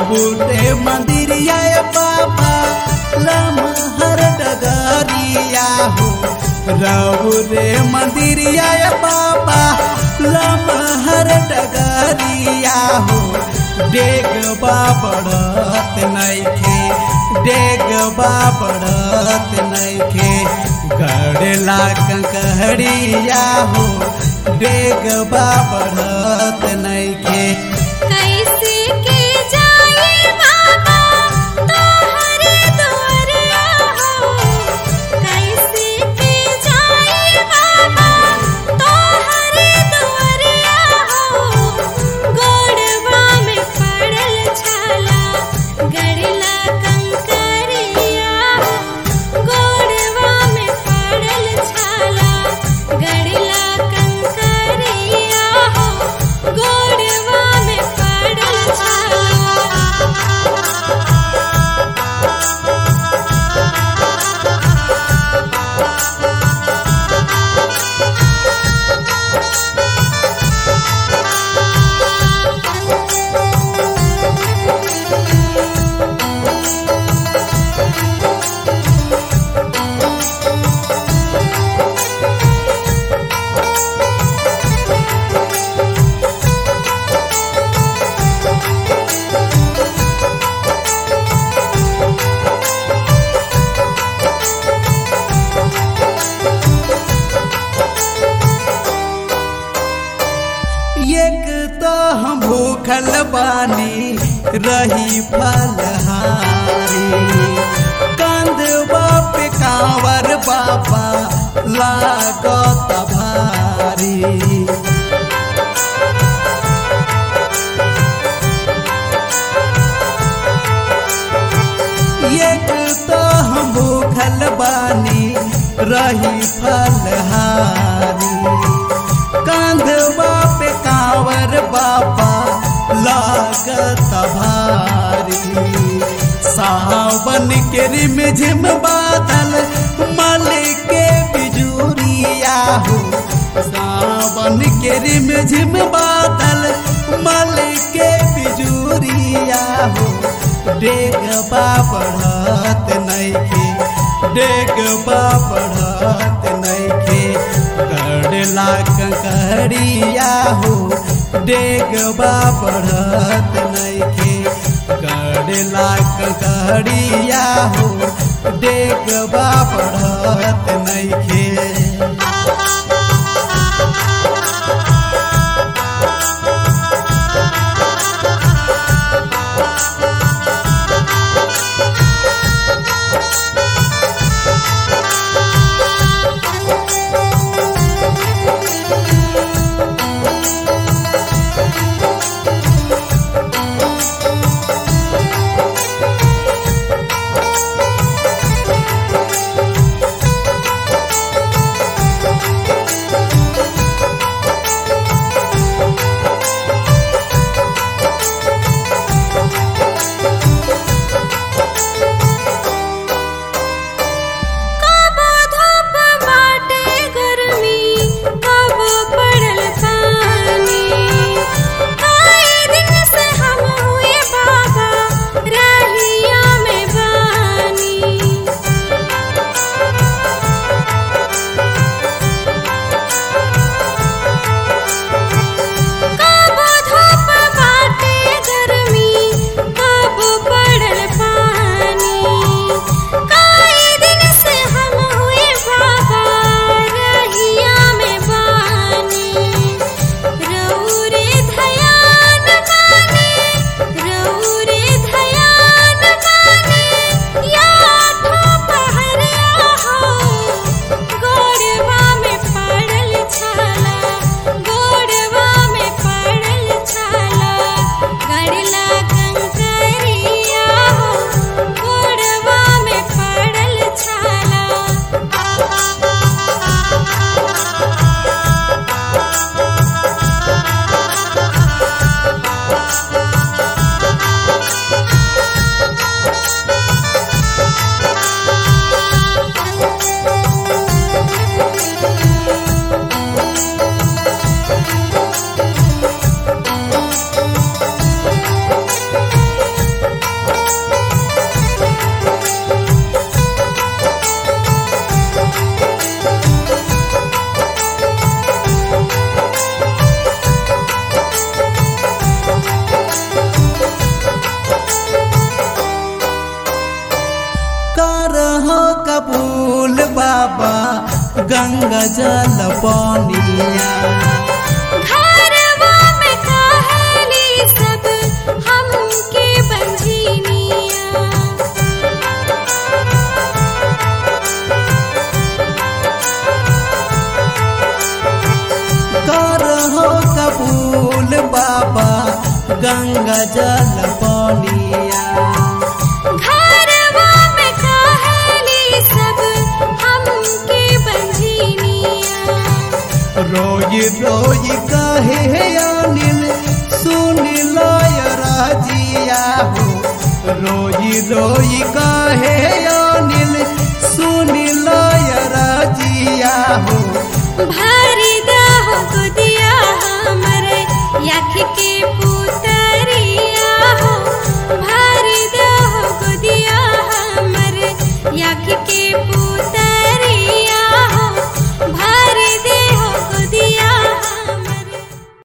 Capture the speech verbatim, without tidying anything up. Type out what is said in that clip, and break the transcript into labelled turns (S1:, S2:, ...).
S1: राउरे मंदिरिया बाबा लमहर डगरिया हो राउरे मंदिरिया बाबा लमहर डगरिया हो डेगबा बढ़त नइखे डेगबा बढ़त नइखे गड़ला कंकहड़िया हो डेगबा बढ़त नइखे
S2: कैसे के जाए बाबा तोहरे दुआरिया हो कैसे के जाए बाबा तोहरे दुआरिया हो गोड़वा में पड़ल छाला गड़ला कंकरिया हो गोड़वा में पड़ल छाला गड़ला कंकरिया हो गोड़वा में पड़ल छाला
S1: एक तो हम भूखल बानी रही फलहारी कंधवा पे कांवर बाबा लागत भारी एक तो हम भूखल बानी रही फलहारी कंधवा पे कांवर बाबा लागत भारी सावन के रिमझिम बादल मल के बिजुरिया हो सावन के रिमझिम बादल मल के बिजुरिया हो डेगबा बढ़त नइखे डेगबा बढ़त नइखे गड़ला कंकरिया हो डेगबा बढ़त नइखे गड़ला कंकरिया हो डेगबा बढ़त नइखे गंगा जल पानिया।
S2: घरवा में काहेली सब हमके बंझिनिया।
S1: करहो कबूल बाबा गंगा जल पानिया।
S2: घरवा में काहेली सब हमके बंझिनिया।
S1: रोई रोई कहे अनिल सुन लय राजिया हो। रोई रोई कहे अनिल सुन लय राजिया हो।
S2: भरी दहो गोदिया हमरे याख के